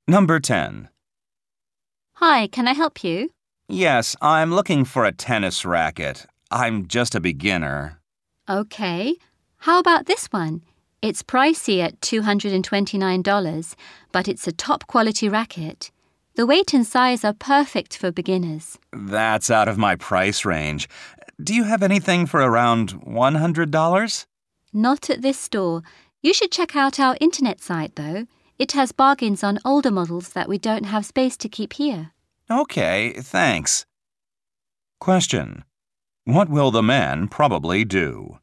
Number 10. Hi, can I help you? Yes, I'm looking for a tennis racket. I'm just a beginner. Okay. How about this one? It's pricey at $229, but it's a top quality racket. The weight and size are perfect for beginners. That's out of my price range. Do you have anything for around $100? Not at this store. You should check out our internet site, though. It has bargains on older models that we don't have space to keep here. Okay, thanks. Question. What will the man probably do?